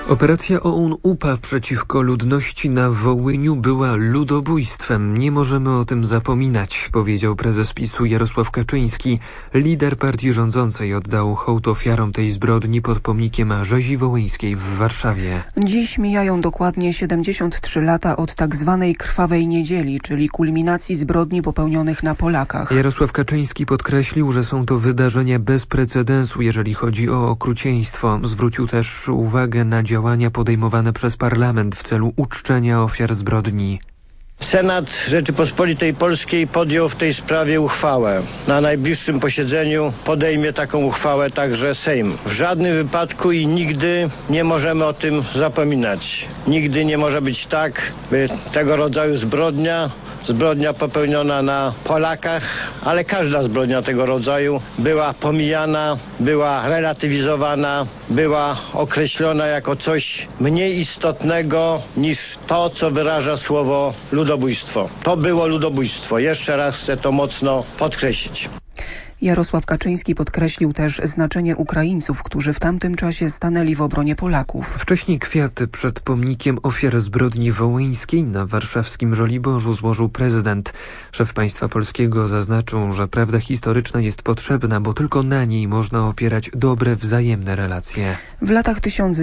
Operacja OUN-UPA przeciwko ludności na Wołyniu była ludobójstwem. Nie możemy o tym zapominać, powiedział prezes PiS-u Jarosław Kaczyński. Lider partii rządzącej oddał hołd ofiarom tej zbrodni pod pomnikiem Rzezi Wołyńskiej w Warszawie. Dziś mijają dokładnie 73 lata od tak zwanej Krwawej Niedzieli, czyli kulminacji zbrodni popełnionych na Polakach. Jarosław Kaczyński podkreślił, że są to wydarzenia bez precedensu, jeżeli chodzi o okrucieństwo. Zwrócił też uwagę na działania podejmowane przez parlament w celu uczczenia ofiar zbrodni. Senat Rzeczypospolitej Polskiej podjął w tej sprawie uchwałę. Na najbliższym posiedzeniu podejmie taką uchwałę także Sejm. W żadnym wypadku i nigdy nie możemy o tym zapominać. Nigdy nie może być tak, by tego rodzaju zbrodnia popełniona na Polakach, ale każda zbrodnia tego rodzaju była pomijana, była relatywizowana, była określona jako coś mniej istotnego niż to, co wyraża słowo ludobójstwo. To było ludobójstwo. Jeszcze raz chcę to mocno podkreślić. Jarosław Kaczyński podkreślił też znaczenie Ukraińców, którzy w tamtym czasie stanęli w obronie Polaków. Wcześniej kwiaty przed pomnikiem ofiar zbrodni wołyńskiej na warszawskim Żoliborzu złożył prezydent. Szef państwa polskiego zaznaczył, że prawda historyczna jest potrzebna, bo tylko na niej można opierać dobre, wzajemne relacje. W latach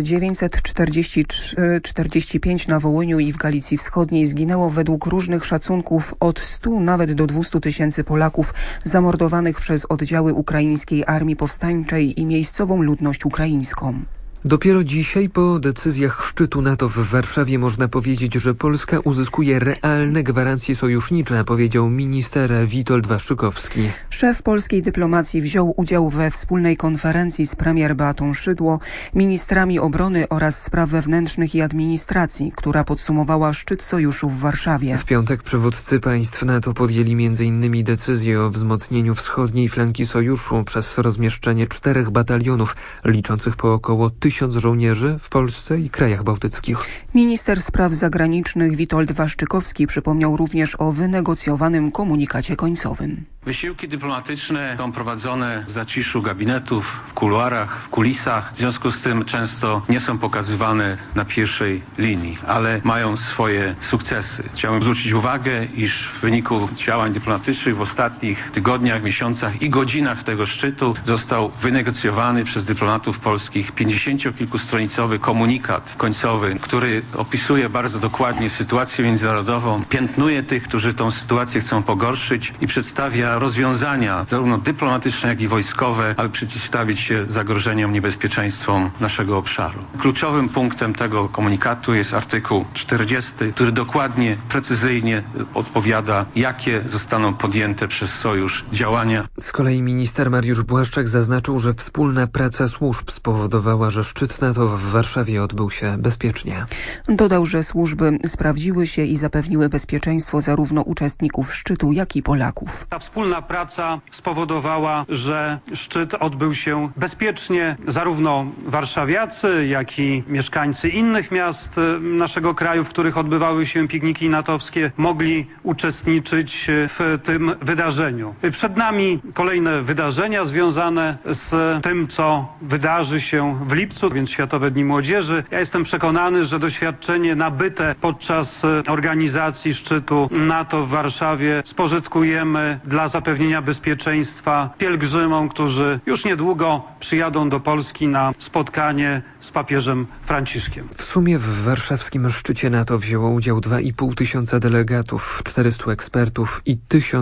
1943-45 na Wołyniu i w Galicji Wschodniej zginęło według różnych szacunków od 100 nawet do 200 tysięcy Polaków zamordowanych przez oddziały ukraińskiej armii powstańczej i miejscową ludność ukraińską. Dopiero dzisiaj po decyzjach szczytu NATO w Warszawie można powiedzieć, że Polska uzyskuje realne gwarancje sojusznicze, powiedział minister Witold Waszczykowski. Szef polskiej dyplomacji wziął udział we wspólnej konferencji z premier Beatą Szydło, ministrami obrony oraz spraw wewnętrznych i administracji, która podsumowała szczyt sojuszu w Warszawie. W piątek przywódcy państw NATO podjęli m.in. decyzję o wzmocnieniu wschodniej flanki sojuszu przez rozmieszczenie 4 batalionów, liczących po około 1000 żołnierzy w Polsce i krajach bałtyckich. Minister spraw zagranicznych Witold Waszczykowski przypomniał również o wynegocjowanym komunikacie końcowym. Wysiłki dyplomatyczne są prowadzone w zaciszu gabinetów, w kuluarach, w kulisach. W związku z tym często nie są pokazywane na pierwszej linii, ale mają swoje sukcesy. Chciałbym zwrócić uwagę, iż w wyniku działań dyplomatycznych w ostatnich tygodniach, miesiącach i godzinach tego szczytu został wynegocjowany przez dyplomatów polskich 50-kilkustronicowy komunikat końcowy, który opisuje bardzo dokładnie sytuację międzynarodową, piętnuje tych, którzy tą sytuację chcą pogorszyć i przedstawia rozwiązania zarówno dyplomatyczne, jak i wojskowe, aby przeciwstawić się zagrożeniom, niebezpieczeństwom naszego obszaru. Kluczowym punktem tego komunikatu jest artykuł 40, który dokładnie, precyzyjnie odpowiada, jakie zostaną podjęte przez Sojusz działania. Z kolei minister Mariusz Błaszczak zaznaczył, że wspólna praca służb spowodowała, że szczyt NATO w Warszawie odbył się bezpiecznie. Dodał, że służby sprawdziły się i zapewniły bezpieczeństwo zarówno uczestników szczytu, jak i Polaków. Ta wspólna praca spowodowała, że szczyt odbył się bezpiecznie. Zarówno warszawiacy, jak i mieszkańcy innych miast naszego kraju, w których odbywały się pikniki natowskie, mogli uczestniczyć w tym wydarzeniu. Przed nami kolejne wydarzenia związane z tym, co wydarzy się w lipcu, więc Światowe Dni Młodzieży. Ja jestem przekonany, że doświadczenie nabyte podczas organizacji szczytu NATO w Warszawie spożytkujemy dla zapewnienia bezpieczeństwa pielgrzymom, którzy już niedługo przyjadą do Polski na spotkanie z papieżem Franciszkiem. W sumie w warszawskim szczycie NATO wzięło udział 2500 delegatów, 400 ekspertów i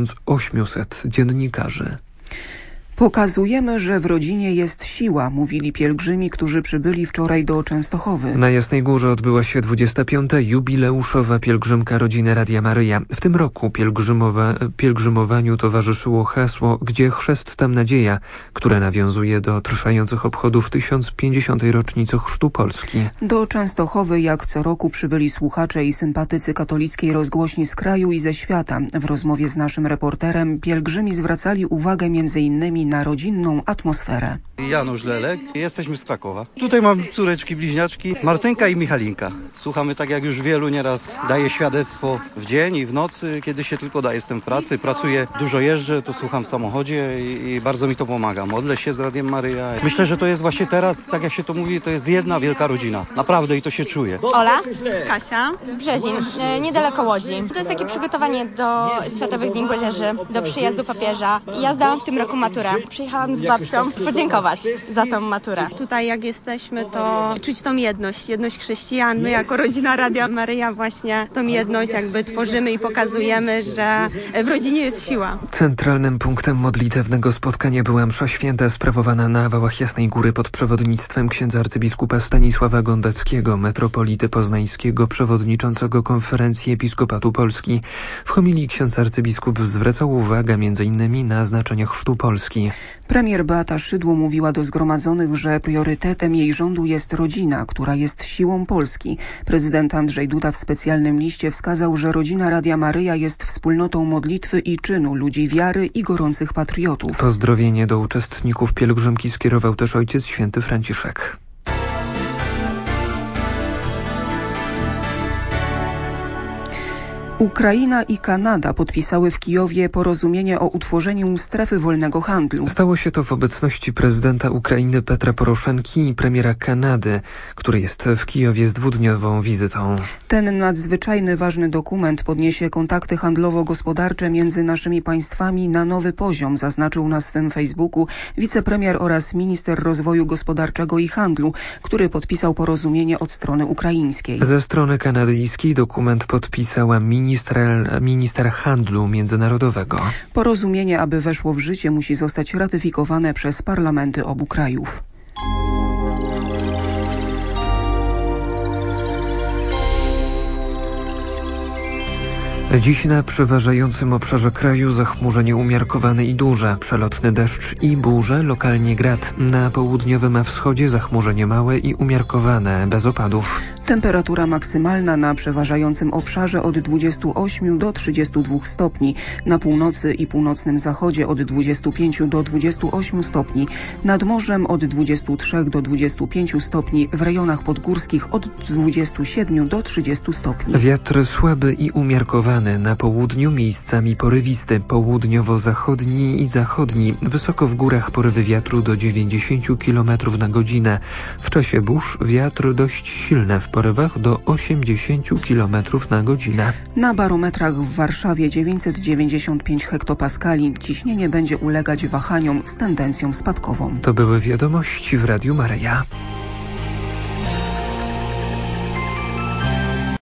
1800 dziennikarzy. Pokazujemy, że w rodzinie jest siła, mówili pielgrzymi, którzy przybyli wczoraj do Częstochowy. Na Jasnej Górze odbyła się 25. jubileuszowa pielgrzymka rodziny Radia Maryja. W tym roku pielgrzymowaniu towarzyszyło hasło „Gdzie chrzest, tam nadzieja”, które nawiązuje do trwających obchodów 1050. rocznicy chrztu Polski. Do Częstochowy jak co roku przybyli słuchacze i sympatycy katolickiej rozgłośni z kraju i ze świata. W rozmowie z naszym reporterem pielgrzymi zwracali uwagę m.in. nastawieni na rodzinną atmosferę. Janusz Lelek, jesteśmy z Krakowa. Tutaj mam córeczki, bliźniaczki, Martynka i Michalinka. Słuchamy tak jak już wielu nieraz daje świadectwo w dzień i w nocy, kiedy się tylko da. Jestem w pracy, pracuję, dużo jeżdżę, to słucham w samochodzie i bardzo mi to pomaga. Modlę się z Radiem Maryja. Myślę, że to jest właśnie teraz, tak jak się to mówi, to jest jedna wielka rodzina. Naprawdę i to się czuje. Ola, Kasia z Brzezin, niedaleko Łodzi. To jest takie przygotowanie do Światowych Dni Młodzieży, do przyjazdu papieża. Ja zdałam w tym roku maturę. Przyjechałam z babcią podziękować za tą maturę. Tutaj jak jesteśmy, to czuć tą jedność chrześcijan. My jako rodzina Radia Maryja właśnie tą jedność jakby tworzymy i pokazujemy, że w rodzinie jest siła. Centralnym punktem modlitewnego spotkania była msza święta sprawowana na Wałach Jasnej Góry pod przewodnictwem księdza arcybiskupa Stanisława Gondeckiego, metropolity poznańskiego, przewodniczącego Konferencji Episkopatu Polski. W homilii ksiądz arcybiskup zwracał uwagę m.in. na znaczenie chrztu Polski. Premier Beata Szydło mówiła do zgromadzonych, że priorytetem jej rządu jest rodzina, która jest siłą Polski. Prezydent Andrzej Duda w specjalnym liście wskazał, że rodzina Radia Maryja jest wspólnotą modlitwy i czynu, ludzi wiary i gorących patriotów. Pozdrowienie do uczestników pielgrzymki skierował też ojciec święty Franciszek. Ukraina i Kanada podpisały w Kijowie porozumienie o utworzeniu strefy wolnego handlu. Stało się to w obecności prezydenta Ukrainy Petra Poroszenki i premiera Kanady, który jest w Kijowie z dwudniową wizytą. Ten nadzwyczajny ważny dokument podniesie kontakty handlowo-gospodarcze między naszymi państwami na nowy poziom, zaznaczył na swym Facebooku wicepremier oraz minister rozwoju gospodarczego i handlu, który podpisał porozumienie od strony ukraińskiej. Ze strony kanadyjskiej dokument podpisała minister handlu międzynarodowego. Porozumienie, aby weszło w życie, musi zostać ratyfikowane przez parlamenty obu krajów. Dziś na przeważającym obszarze kraju zachmurzenie umiarkowane i duże, przelotny deszcz i burze, lokalnie grad. Na południowym a wschodzie zachmurzenie małe i umiarkowane, bez opadów. Temperatura maksymalna na przeważającym obszarze od 28 do 32 stopni, na północy i północnym zachodzie od 25 do 28 stopni, nad morzem od 23 do 25 stopni, w rejonach podgórskich od 27 do 30 stopni. Wiatr słaby i umiarkowany, na południu miejscami porywisty, południowo-zachodni i zachodni, wysoko w górach porywy wiatru do 90 km na godzinę. W czasie burz wiatr dość silny, w porywach do 80 km na godzinę. Na barometrach w Warszawie 995 hektopaskali. Ciśnienie będzie ulegać wahaniom z tendencją spadkową. To były wiadomości w Radiu Maryja.